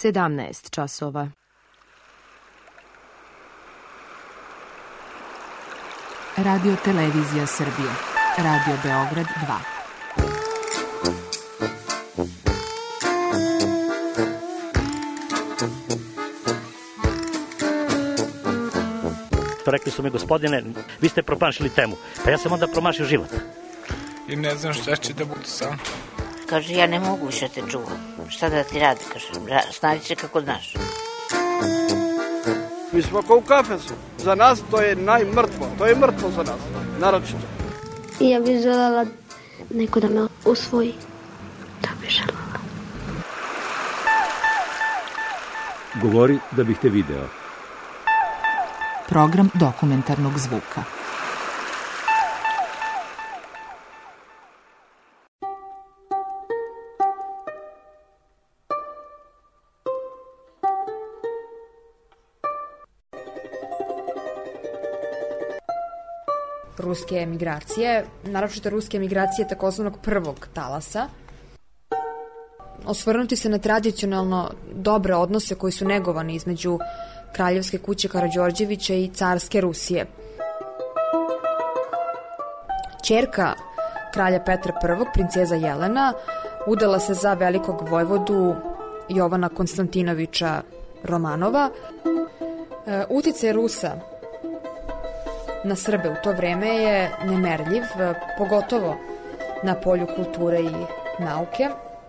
17 časova. Radio Televizija Srbije. Radio Beograd 2. Rekli su mi, gospodine, vi ste promašili temu. Pa ja sam onda promašio život. I ne znam šta će da bude sam. Kaže, ja ne mogu više te čuvam. Šta da ti radi, kaže, snađi se kako znaš. Mi smo kao u kafesu. Za nas to je najmrtvo. To je mrtvo za nas, naročito. Ja bih željela neko da me usvoji. To bih željela. Govori da bih te video. Program dokumentarnog zvuka. Ruske emigracije, naročito ruske emigracije takozvanog prvog talasa. Osvrnuti se na tradicionalno dobre odnose koji su negovani između kraljevske kuće Karađorđevića i carske Rusije. Ćerka kralja Petra I, princeza Jelena, udala se za velikog vojvodu Jovana Konstantinovića Romanova. Uticaj Rusa na Srbe u to vreme je nemerljiv, pogotovo na polju kulture i nauke.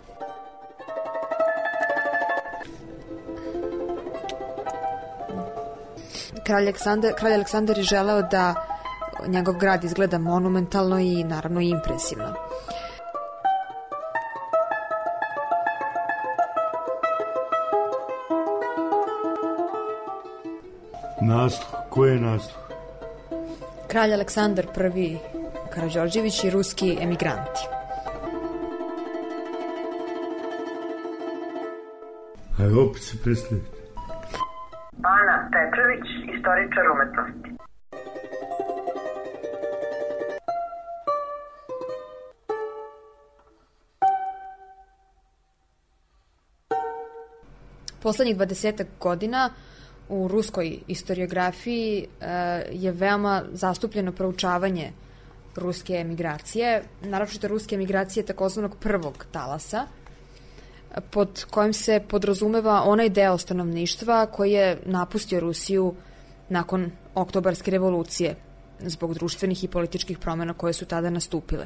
Kralj Aleksandar je želeo da njegov grad izgleda monumentalno i naravno impresivno. Naslov, ko je naslov? Kralj Aleksandar I Karađorđević i ruski emigranti. Ajde, opet se predstavite. Ana Pečević, istoričar umetnosti. Poslednjih 20 godina u ruskoj istoriografiji je veoma zastupljeno proučavanje ruske emigracije, naročito ruske emigracije takozvanog prvog talasa, pod kojim se podrazumeva onaj deo stanovništva koji je napustio Rusiju nakon Oktobarske revolucije zbog društvenih i političkih promjena koje su tada nastupile.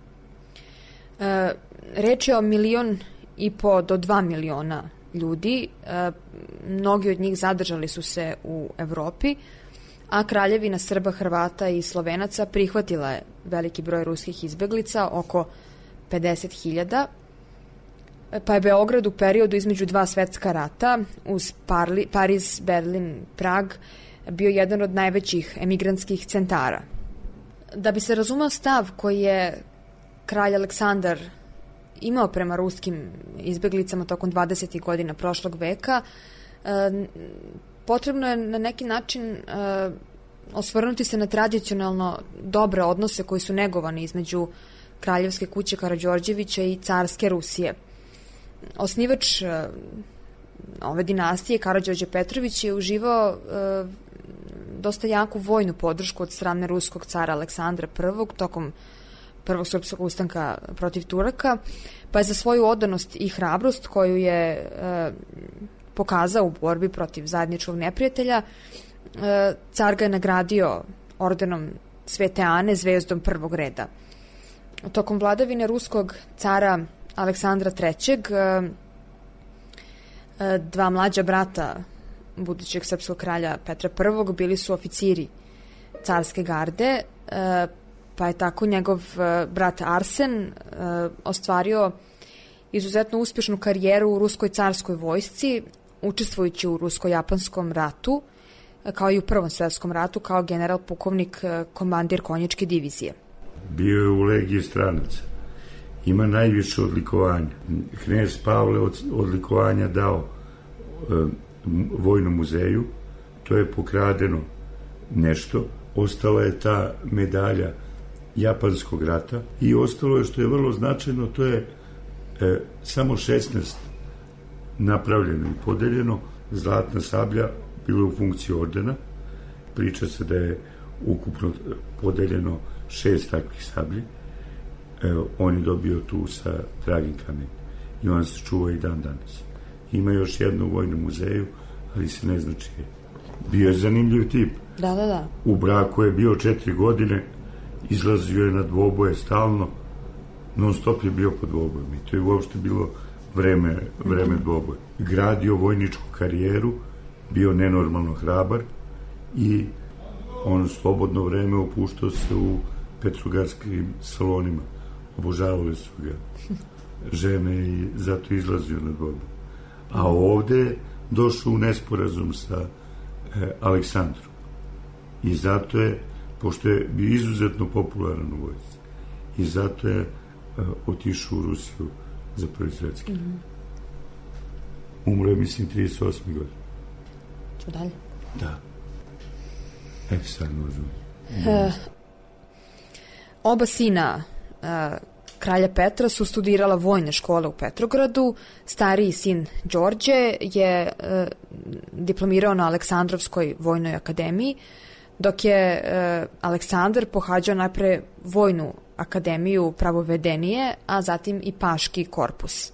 Reč je o 1,5 miliona do 2 miliona ljudi, mnogi od njih zadržali su se u Evropi, a kraljevina Srba, Hrvata i Slovenaca prihvatila je veliki broj ruskih izbeglica, oko 50.000, pa je Beograd u periodu između dva svetska rata uz Pariz, Berlin, Prag bio jedan od najvećih emigrantskih centara. Da bi se razumeo stav koji je kralj Aleksandar imao prema ruskim izbeglicama tokom 20. godina prošlog veka, potrebno je na neki način osvrnuti se na tradicionalno dobre odnose koji su negovani između kraljevske kuće Karađorđevića i carske Rusije. Osnivač ove dinastije, Karađorđe Petrović, je uživao dosta jaku vojnu podršku od strane ruskog cara Aleksandra I tokom Prvog srpskog ustanka protiv Turaka, pa je za svoju odanost i hrabrost koju je pokazao u borbi protiv zajedničkog neprijatelja, car ga je nagradio ordenom Svete Ane, zvezdom prvog reda. Tokom vladavine ruskog cara Aleksandra III, dva mlađa brata budućeg srpskog kralja Petra I bili su oficiri carske garde, pa je tako njegov brat Arsen ostvario izuzetno uspješnu karijeru u ruskoj carskoj vojsci, učestvujući u rusko-japanskom ratu, kao i u Prvom svjetskom ratu, kao general pukovnik, komandir konjičke divizije. Bio je u legiji stranaca. Ima najviše odlikovanja. Knez Pavle odlikovanja dao vojnom muzeju, to je pokradeno nešto, ostala je ta medalja Japanskog rata i ostalo je, što je vrlo značajno, to je samo 16 napravljeno i podeljeno. Zlatna sablja bila u funkciji ordena. Priča se da je ukupno podeljeno 6 takvih sablji. On je dobio tu sa dragim kamenjem i on se čuva i dan danas. Ima još jedno u Vojnom muzeju, ali se ne zna čije. Bio je zanimljiv tip. Da. U braku je bio 4 godine, izlazio je na dvoboje stalno, non stop je bio pod dvobojem i to je uopšte bilo vreme dvoboja. Gradio vojničku karijeru, bio nenormalno hrabar i on slobodno vreme opuštao se u petrogradskim salonima. Obožavali su ga žene i zato izlazio na dvoboj. A ovde je došao u nesporazum sa Aleksandrom. I zato je, pošto je bio izuzetno popularan u vojsci, i zato je otišao u Rusiju za Prvi svjetski. Umro je, mislim, 38. godine. Čo dalje? Da. Sad možemo. Oba sina kralja Petra su studirala vojne škole u Petrogradu. Stariji sin Đorđe je diplomirao na Aleksandrovskoj vojnoj akademiji, dok je Aleksandar pohađao najpre vojnu akademiju pravovedenije, a zatim i Paški korpus.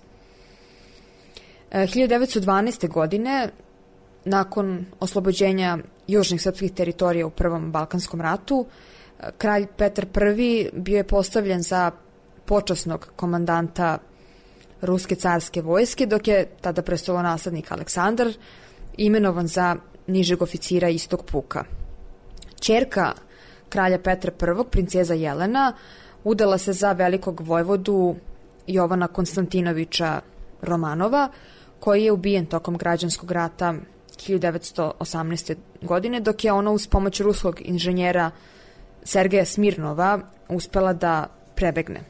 1912. godine, nakon oslobođenja južnih srpskih teritorija u Prvom Balkanskom ratu, kralj Petar I bio je postavljen za počasnog komandanta Ruske carske vojske, dok je tada prestolonaslednik Aleksandar imenovan za nižeg oficira istog puka. Ćerka kralja Petra I, princeza Jelena, udala se za velikog vojvodu Jovana Konstantinovića Romanova, koji je ubijen tokom građanskog rata 1918. godine, dok je ona uz pomoć ruskog inženjera Sergeja Smirnova uspela da prebegne.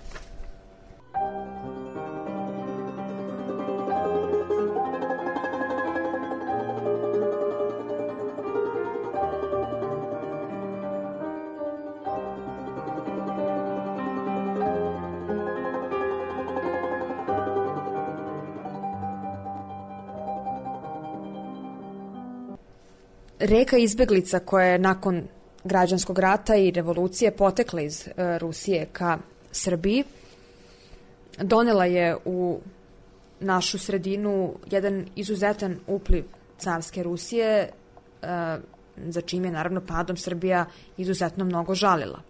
Reka izbeglica koja je nakon građanskog rata i revolucije potekla iz Rusije ka Srbiji donela je u našu sredinu jedan izuzetan upliv carske Rusije, za čim je naravno padom Srbija izuzetno mnogo žalila.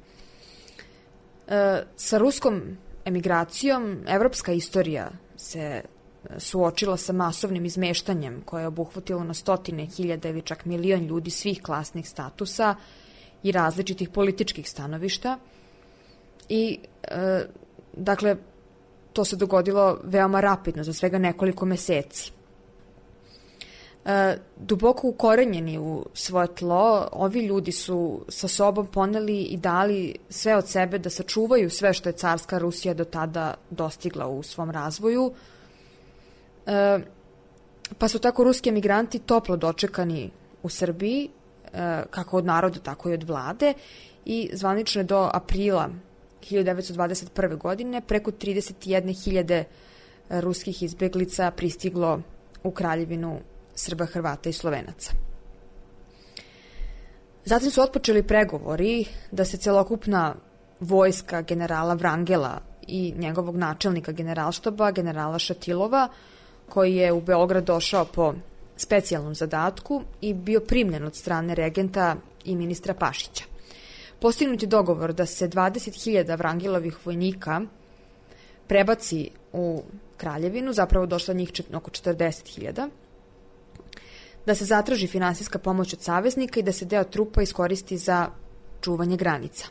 Sa ruskom emigracijom evropska istorija se suočila sa masovnim izmeštanjem koje je obuhvatilo na stotine hiljada ili čak milion ljudi svih klasnih statusa i različitih političkih stanovišta. I, dakle, to se dogodilo veoma rapidno, za svega nekoliko meseci. Duboko ukorenjeni u svoje tlo, ovi ljudi su sa sobom poneli i dali sve od sebe da sačuvaju sve što je carska Rusija do tada dostigla u svom razvoju, pa su tako ruski emigranti toplo dočekani u Srbiji, kako od naroda, tako i od vlade, i zvanično do aprila 1921. godine preko 31.000 ruskih izbeglica pristiglo u Kraljevinu Srba, Hrvata i Slovenaca. Zatim su otpočeli pregovori da se celokupna vojska generala Vrangela i njegovog načelnika generalštaba, generala Šatilova, koji je u Beograd došao po specijalnom zadatku i bio primljen od strane regenta i ministra Pašića. Postignut je dogovor da se 20.000 Vrangelovih vojnika prebaci u Kraljevinu, zapravo došlo njih oko 40.000, da se zatraži finansijska pomoć od saveznika i da se deo trupa iskoristi za čuvanje granica.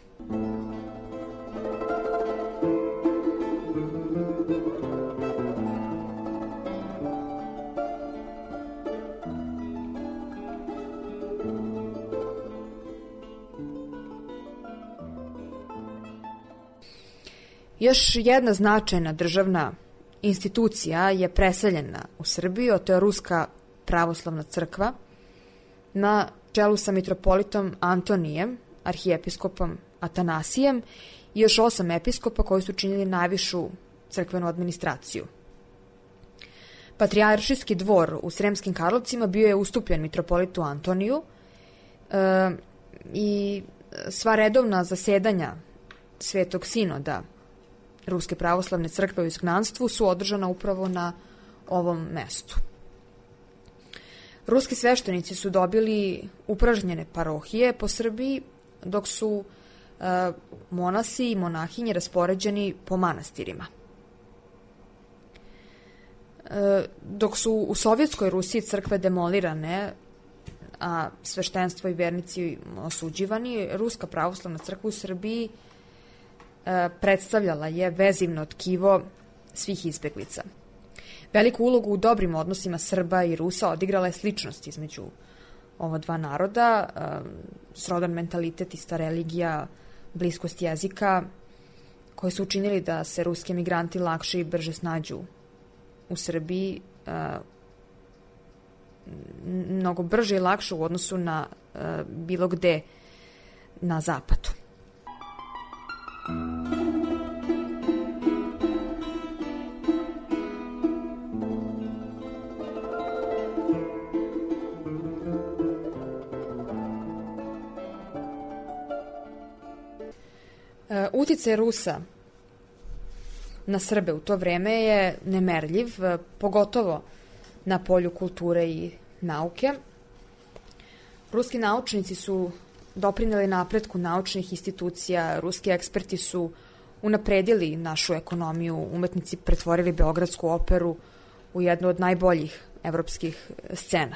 Još jedna značajna državna institucija je preseljena u Srbiju, a to je Ruska pravoslavna crkva, na čelu sa mitropolitom Antonijem, arhijepiskopom Atanasijem i još 8 episkopa koji su činili najvišu crkvenu administraciju. Patrijaršijski dvor u Sremskim Karlovcima bio je ustupljen mitropolitu Antoniju i sva redovna zasedanja Svetog sinoda Ruske pravoslavne crkve u izgnanstvu su održana upravo na ovom mestu. Ruski sveštenici su dobili upražnjene parohije po Srbiji, dok su monasi i monahinje raspoređeni po manastirima. Dok su u Sovjetskoj Rusiji crkve demolirane, a sveštenstvo i vernici osuđivani, Ruska pravoslavna crkva u Srbiji predstavljala je vezivno tkivo svih izbeglica. Veliku ulogu u dobrim odnosima Srba i Rusa odigrala je sličnost između ova dva naroda, srodan mentalitet, ista religija, bliskost jezika, koji su učinili da se ruski emigranti lakše i brže snađu u Srbiji, mnogo brže i lakše u odnosu na bilo gde na zapadu. Uticaj Rusa na Srbe u to vreme je nemerljiv, pogotovo na polju kulture i nauke. Ruski naučnici su doprineli napretku naučnih institucija, ruski eksperti su unapredili našu ekonomiju, umetnici pretvorili Beogradsku operu u jednu od najboljih evropskih scena.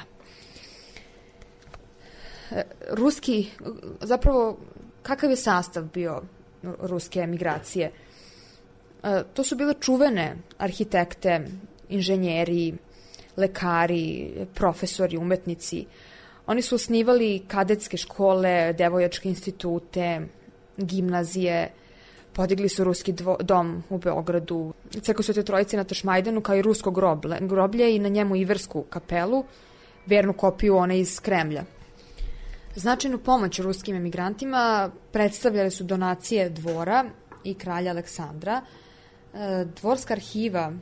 Zapravo, kakav je sastav bio ruske emigracije? To su bile čuvene arhitekte, inženjeri, lekari, profesori, umetnici. Oni su osnivali kadetske škole, devojačke institute, gimnazije, podigli su ruski dom u Beogradu, crkvu Svete Trojice na Tašmajdanu, kao i rusko groblje i na njemu Iversku kapelu, vernu kopiju one iz Kremlja. Značajnu pomoć ruskim emigrantima predstavljale su donacije dvora i kralja Aleksandra. Dvorska arhiva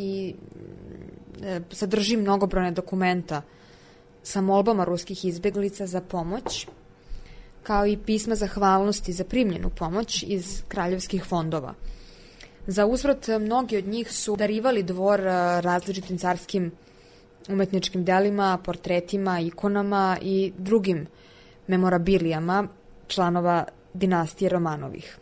sadrži mnogobrojne dokumenta sa molbama ruskih izbeglica za pomoć, kao i pisma zahvalnosti za primljenu pomoć iz kraljevskih fondova. Za uzvrat, mnogi od njih su darivali dvor različitim carskim umetničkim delima, portretima, ikonama i drugim memorabilijama članova dinastije Romanovih.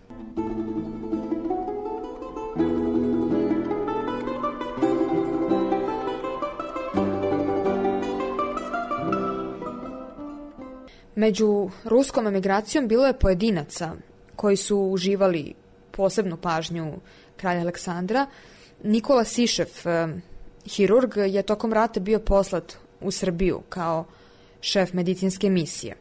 Među ruskom emigracijom bilo je pojedinaca koji su uživali posebnu pažnju kralja Aleksandra. Nikola Sišev, hirurg, je tokom rata bio poslat u Srbiju kao šef medicinske misije.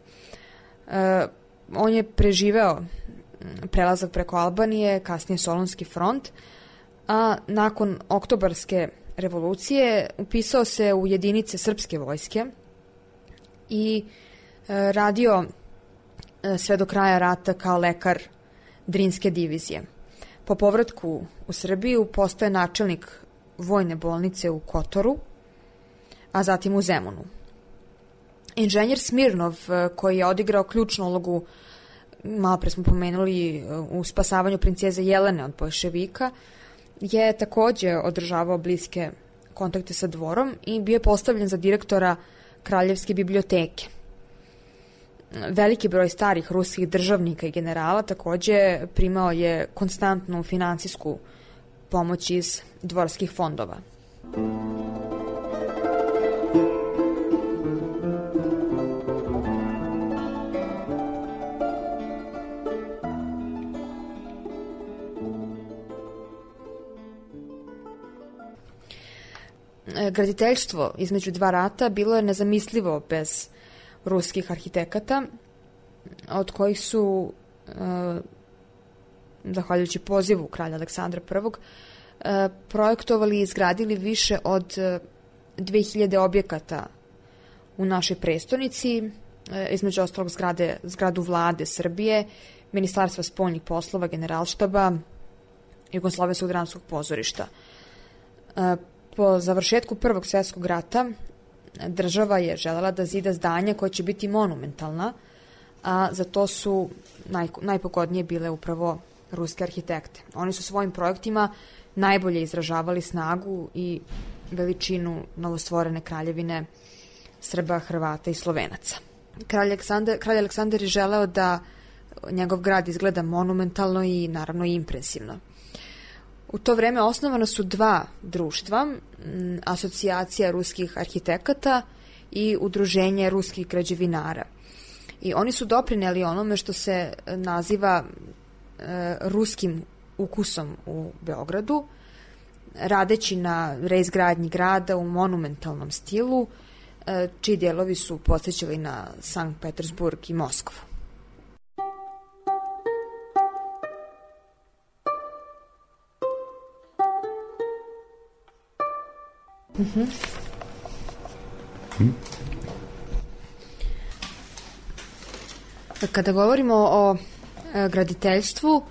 On je preživeo prelazak preko Albanije, kasnije Solunski front, a nakon Oktobarske revolucije upisao se u jedinice srpske vojske i radio sve do kraja rata kao lekar Drinske divizije. Po povratku u Srbiju postaje načelnik vojne bolnice u Kotoru, a zatim u Zemunu. Inženjer Smirnov, koji je odigrao ključnu ulogu, malo pre smo pomenuli, u spasavanju princeze Jelene od bolševika, je takođe održavao bliske kontakte sa dvorom i bio je postavljen za direktora Kraljevske biblioteke. Veliki broj starih ruskih državnika i generala takođe primao je konstantnu finansijsku pomoć iz dvorskih fondova. Graditeljstvo između dva rata bilo je nezamislivo bez ruskih arhitekata, od kojih su, zahvaljujući pozivu kralja Aleksandra I, projektovali i izgradili više od 2000 objekata u našoj prestonici, između ostalog zgradu vlade Srbije, Ministarstva spoljnih poslova, Generalštaba, Jugoslovenskog dramskog pozorišta. Po završetku Prvog svjetskog rata država je želela da zida zdanja koja će biti monumentalna, a za to su najpogodnije bile upravo ruske arhitekte. Oni su svojim projektima najbolje izražavali snagu i veličinu novostvorene kraljevine Srba, Hrvata i Slovenaca. Kralj Aleksandar je želeo da njegov grad izgleda monumentalno i naravno impresivno. U to vreme osnovana su dva društva, Asocijacija ruskih arhitekata i Udruženje ruskih građevinara. I oni su doprineli onome što se naziva ruskim ukusom u Beogradu, radeći na reizgradnji grada u monumentalnom stilu, čiji dijelovi su podsjećali na Sankt Petersburg i Moskvu. Kada govorimo o graditeljstvu,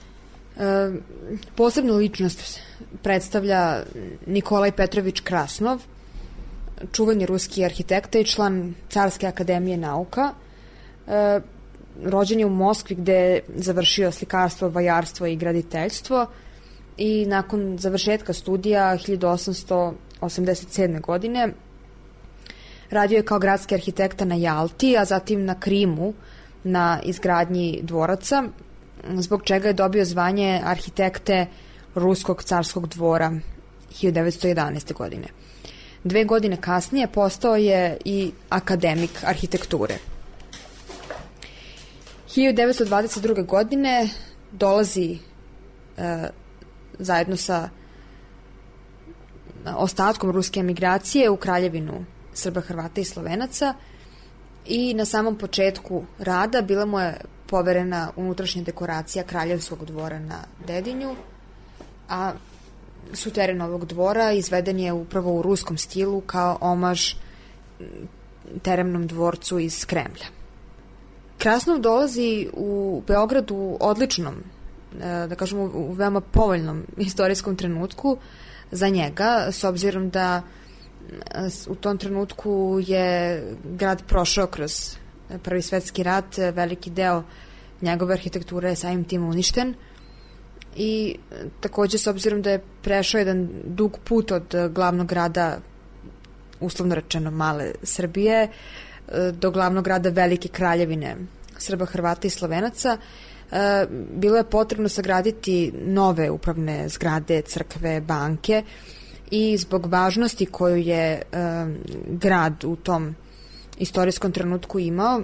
posebnu ličnost predstavlja Nikolaj Petrović Krasnov, čuveni ruski arhitekta i član Carske akademije nauka. Rođen je u Moskvi gde je završio slikarstvo, vajarstvo i graditeljstvo i nakon završetka studija 1887. godine radio je kao gradski arhitekta na Jalti, a zatim na Krimu na izgradnji dvoraca, zbog čega je dobio zvanje arhitekte Ruskog carskog dvora 1911. godine. 2 godine kasnije postao je i akademik arhitekture. 1922. godine dolazi zajedno sa ostatkom ruske emigracije u kraljevinu Srba, Hrvata i Slovenaca i na samom početku rada bila mu je poverena unutrašnja dekoracija kraljevskog dvora na Dedinju, a suterén ovog dvora izveden je upravo u ruskom stilu kao omaž teremnom dvorcu iz Kremlja. Krasnov dolazi u Beogradu odličnom, da kažemo u veoma povoljnom istorijskom trenutku za njega, s obzirom da u tom trenutku je grad prošao kroz Prvi svetski rat, veliki deo njegove arhitekture je samim tim uništen i takođe s obzirom da je prešao jedan dug put od glavnog grada, uslovno rečeno male Srbije, do glavnog grada velike kraljevine Srba, Hrvata i Slovenaca, bilo je potrebno sagraditi nove upravne zgrade, crkve, banke i zbog važnosti koju je grad u tom istorijskom trenutku imao,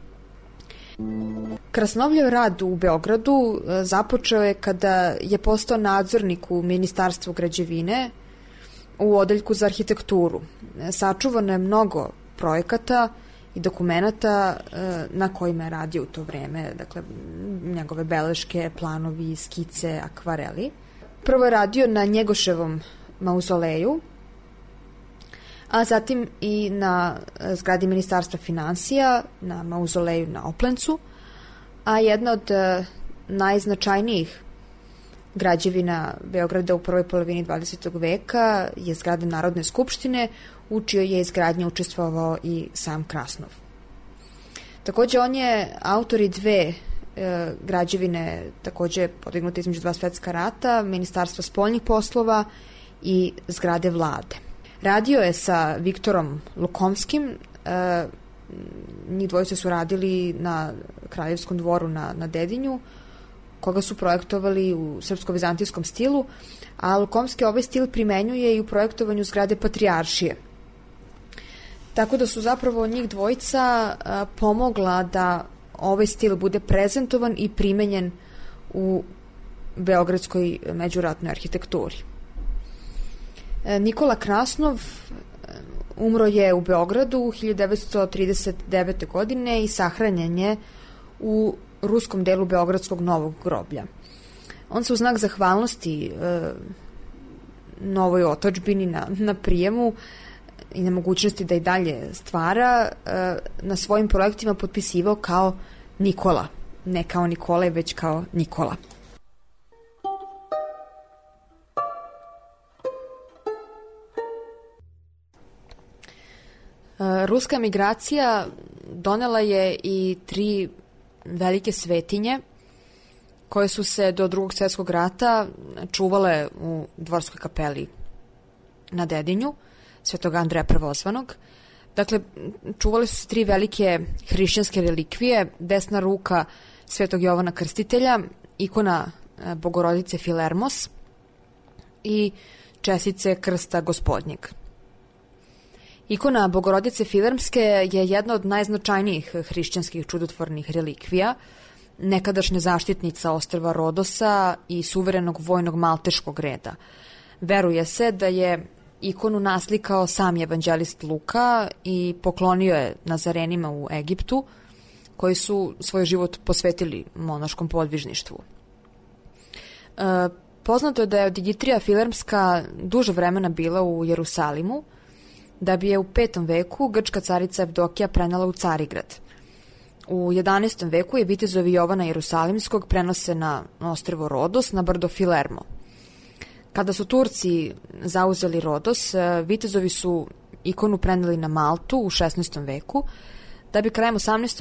Krasnovljev rad u Beogradu započeo je kada je postao nadzornik u Ministarstvu građevine u odeljku za arhitekturu. Sačuvano je mnogo projekata i dokumenata na kojima je radio u to vreme, dakle njegove beleške, planovi, skice, akvareli. Prvo je radio na Njegoševom mauzoleju, a zatim i na zgradi Ministarstva finansija, na mauzoleju na Oplencu, a jedna od najznačajnijih građevina Beograda u prvoj polovini 20. veka je zgrada Narodne skupštine, u čijoj je izgradnji učestvovao i sam Krasnov. Takođe, on je autor i 2 građevine, takođe podignute između 2 svetska rata, Ministarstva spoljnih poslova i zgrade vlade. Radio je sa Viktorom Lukomskim, njih dvojice su radili na Kraljevskom dvoru na Dedinju, koga su projektovali u srpsko-vizantijskom stilu, a Lukomski ovaj stil primenjuje i u projektovanju zgrade Patrijaršije. Tako da su zapravo njih dvojica pomogla da ovaj stil bude prezentovan i primenjen u beogradskoj međuratnoj arhitekturi. Nikola Krasnov umro je u Beogradu 1939. godine i sahranjen je u ruskom delu Beogradskog novog groblja. On se u znak zahvalnosti novoj otadžbini na prijemu i na mogućnosti da i dalje stvara, na svojim projektima potpisivao kao Nikola. Ne kao Nikolaj, već kao Nikola. Ruska emigracija donela je i 3 velike svetinje koje su se do Drugog svjetskog rata čuvale u Dvorskoj kapeli na Dedinju, Svetog Andreja Prvozvanog. Dakle, čuvale su se 3 velike hrišćanske relikvije, desna ruka Svetog Jovana Krstitelja, ikona Bogorodice Filermos i čestice Krsta Gospodnjeg. Ikona Bogorodice Filermske je jedna od najznačajnijih hrišćanskih čudotvornih relikvija, nekadašnja zaštitnica ostrva Rodosa i suverenog vojnog malteškog reda. Veruje se da je ikonu naslikao sam evanđelist Luka i poklonio je Nazarenima u Egiptu, koji su svoj život posvetili monaškom podvižništvu. Poznato je da je Digitrija Filermska duže vremena bila u Jerusalimu, da bi je u 5. veku grčka carica Evdokija prenela u Carigrad. U 11. veku je vitezovi Jovana Jerusalimskog prenose na ostrvo Rodos, na brdo Filermo. Kada su Turci zauzeli Rodos, vitezovi su ikonu preneli na Maltu u 16. veku, da bi krajem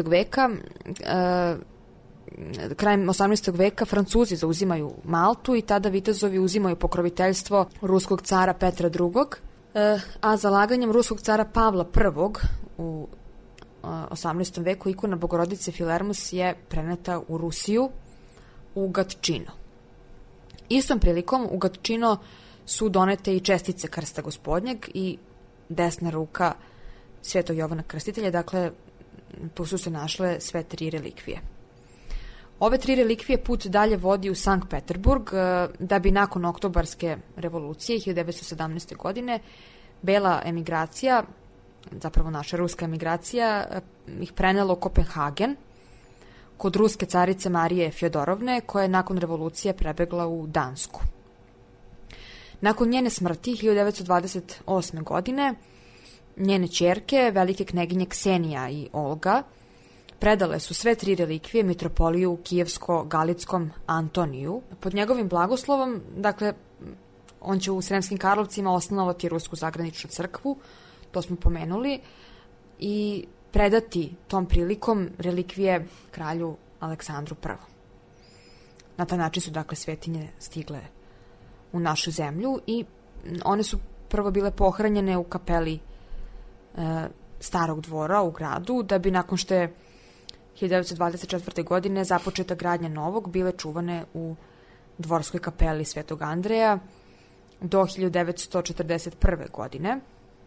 18. veka Francuzi zauzimaju Maltu i tada vitezovi uzimaju pokroviteljstvo ruskog cara Petra II, a zalaganjem ruskog cara Pavla I u 18. veku ikona Bogorodice Filermos je preneta u Rusiju, u Gatčino. Istom prilikom u Gatčino su donete i čestice Krsta Gospodnjeg i desna ruka Svetog Jovana Krstitelja, dakle tu su se našle sve 3 relikvije. Ove 3 relikvije put dalje vodi u Sankt Peterburg, da bi nakon Oktobarske revolucije 1917. godine bela emigracija, zapravo naša ruska emigracija, ih prenela u Kopenhagen kod ruske carice Marije Fjodorovne, koja je nakon revolucije prebegla u Dansku. Nakon njene smrti 1928. godine njene ćerke, velike kneginje Ksenija i Olga, predale su sve 3 relikvije mitropoliju kijevsko-galitskom Antoniju. Pod njegovim blagoslovom, dakle, on će u Sremskim Karlovcima osnovati Rusku zagraničnu crkvu, to smo pomenuli, i predati tom prilikom relikvije kralju Aleksandru I. Na taj način su, dakle, svetinje stigle u našu zemlju i one su prvo bile pohranjene u kapeli Starog dvora u gradu, da bi nakon što je 1924. godine započeta gradnja novog, bile čuvane u Dvorskoj kapeli Svetog Andreja do 1941. godine,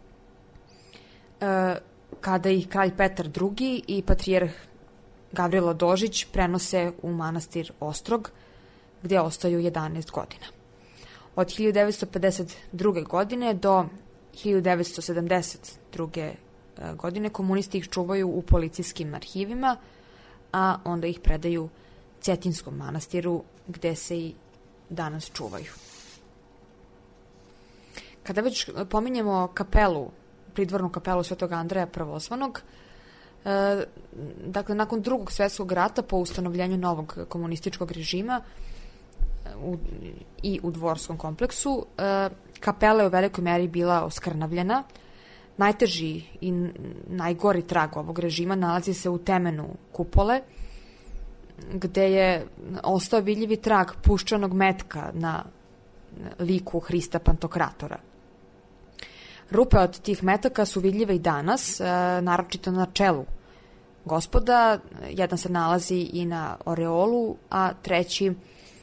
kada ih kralj Petar II. I patrijarh Gavrilo Dožić prenose u manastir Ostrog, gdje ostaju 11 godina. Od 1952. godine do 1972. godine komunisti ih čuvaju u policijskim arhivima, a onda ih predaju Cetinskom manastiru, gde se i danas čuvaju. Kada već pominjemo kapelu, pridvornu kapelu Svetog Andreja Prvozvanog, dakle, nakon Drugog svjetskog rata, po ustanovljenju novog komunističkog režima i u dvorskom kompleksu, kapela je u velikoj meri bila oskrnavljena. Najteži i najgori trag ovog režima nalazi se u temenu kupole, gde je ostao vidljivi trag puščanog metka na liku Hrista Pantokratora. Rupe od tih metaka su vidljive i danas, naročito na čelu Gospoda. Jedan se nalazi i na oreolu, a treći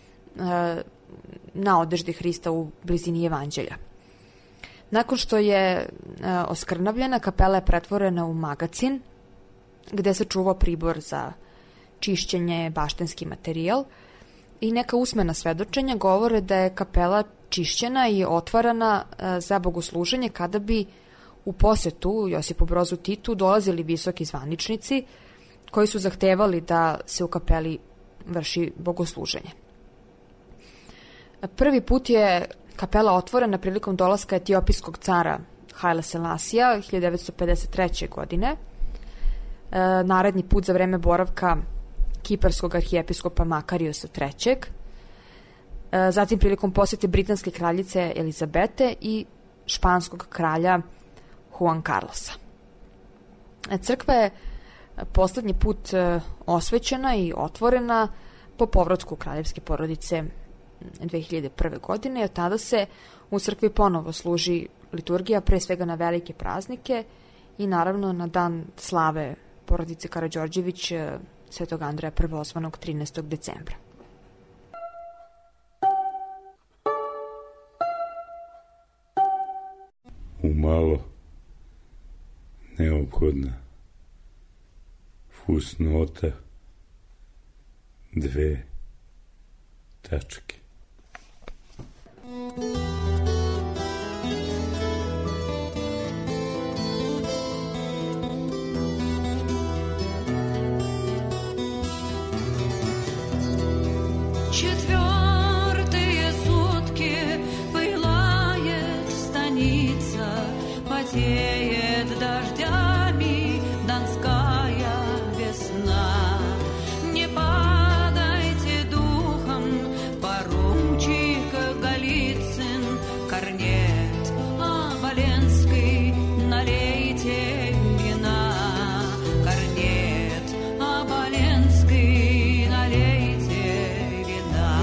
na odeždi Hrista u blizini Evanđelja. Nakon što je oskrnavljena, kapela je pretvorena u magacin, gde se čuvao pribor za čišćenje, baštenski materijal, i neka usmena svedočenja govore da je kapela čišćena i otvarana za bogosluženje kada bi u posetu Josipu Brozu Titu dolazili visoki zvaničnici koji su zahtevali da se u kapeli vrši bogosluženje. Prvi put je kapela otvorena prilikom dolaska etiopijskog cara Haile Selasija 1953. godine. Naredni put za vreme boravka kiparskog arhijepiskopa Makarijusa III. Zatim prilikom posjete britanske kraljice Elizabete i španskog kralja Juan Carlosa. Crkva je poslednji put osvećena i otvorena po povratku kraljevske porodice 2001. godine i od tada se u crkvi ponovo služi liturgija, pre svega na velike praznike i naravno na dan slave porodice Karađorđević Svetog Andreja Prvozvanog 13. decembra. Umalo neophodna fusnota 2 tačke. Четвертые сутки пылает станица, потеет дождями донская весна. Не падайте духом, поручик Голицын, корнет Оболенский, налейте вина. Корнет Оболенский, налейте вина.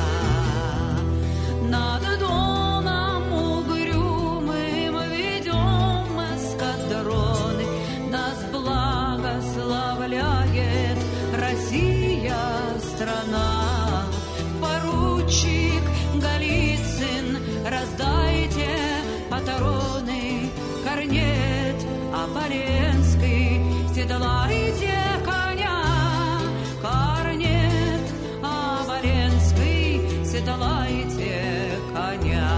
Над доном угрюмым ведем эскадроны, нас благословляет Россия, страна. Поручик Голицын, раздайте патроны. Корнет Оболенский, седлайте коня. Корнет Оболенский, седлайте коня.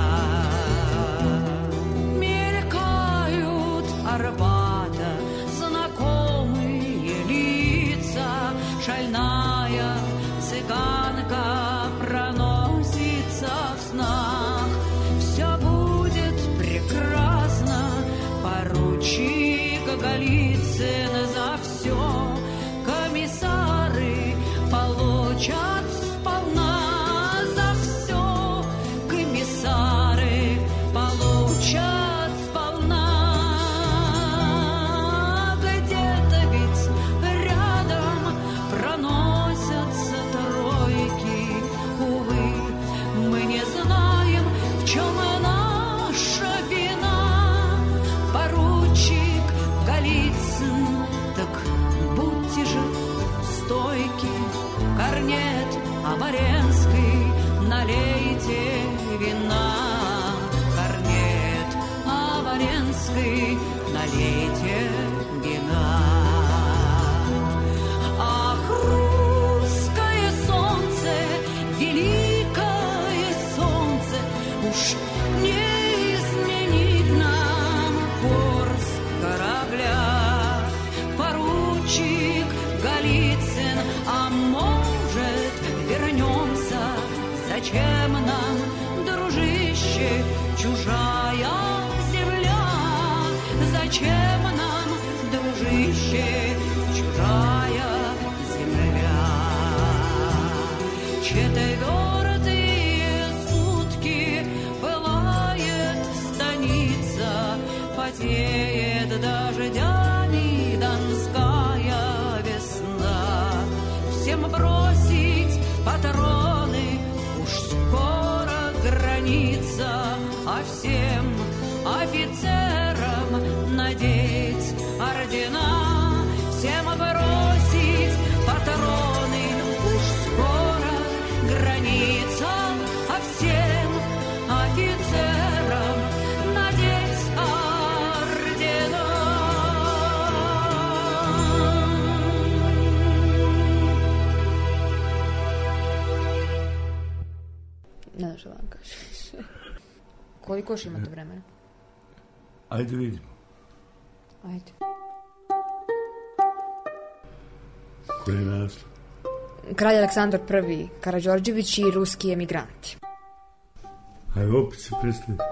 Мелькают Арбата знакомые лица, шальная цыганка проносится в снах. Все будет прекрасно, поручик Голицын, за все комиссары получат сполна. За все комиссары получат сполна. Где-то ведь рядом проносятся тройки. Увы, мы не знаем, в чем наша вина. Поручик Голицын, так будьте же стойки. Корнет Оболенский, налейте вина. Корнет Оболенский, налейте вина. Ах, русское солнце, великое солнце, уж не изменить нам курс корабля. Поручик Голицын, а может вернемся? Зачем нам, дружище, чужая земля? Зачем нам, дружище, чужая земля? Четвертые сутки пылает станица, потеет дождями донская весна. Всем бросить патроны, уж скоро граница, а всем офицерам надеть ордена. Всем бросить патроны, уж скоро граница, а всем офицерам надеть ордена. Ne znam što vam kažeš. Koliko još imate vremena? Ajde vidimo. Ajde. Koji je naslov? Kralj Aleksandar I Karađorđević i ruski emigranti. Ajde, opet se predstaviti.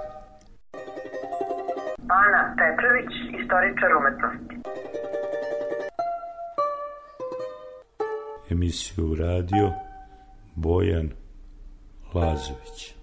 Ana Pečević, istoričar umetnosti. Emisiju radio Bojan Lazović.